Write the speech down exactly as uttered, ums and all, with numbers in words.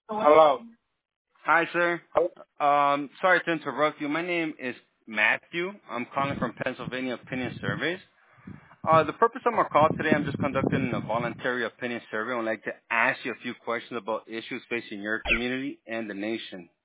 Hello. Hi, sir. Hello. Um, sorry to interrupt you. My name is Matthew. I'm calling from Pennsylvania Opinion Surveys. Uh, the purpose of my call today, I'm just conducting a voluntary opinion survey. I would like to ask you a few questions about issues facing your community and the nation.